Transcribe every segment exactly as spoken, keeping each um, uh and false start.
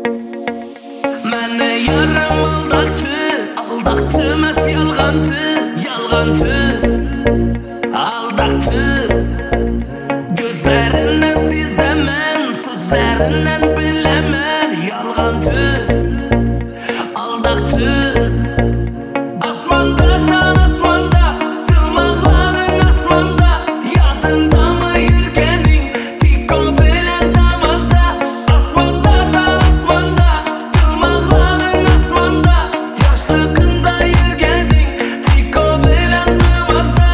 Məni yarım aldaqçı, aldaqçı emas yalğancı, yalğancı, aldaqçı. Gözlərindən sezəmən, sözlərindən biləmən, yalğancı, aldaqçı. Asmandasan asmanda, dımaqların asmanda, yadındamı yürgənin, dikko bilən damazda. Asmandasan asmanda, dımaqların asmanda, yaşlığında yürgənin, dikko bilən damazda.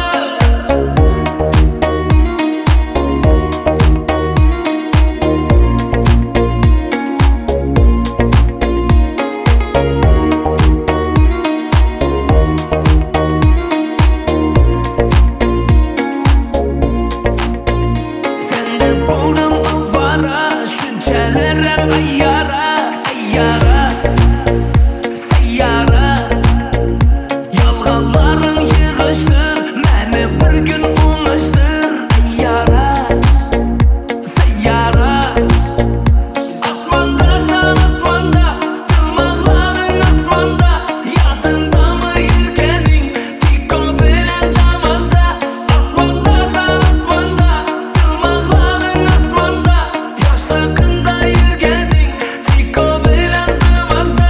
Sende buldum avara, şünçələrə ayyara, ayyara, seyyara. Yalğanların yığışdır, məni bir gün unuşdur, ayyara, seyyara. Asmandasan asmanda, dımaqların asmanda, yadındamı yürgənin, dikko bilən damazda. Asmandasan asmanda, dımaqların asmanda, yaşlığında yürgənin, dikko bilən damazda.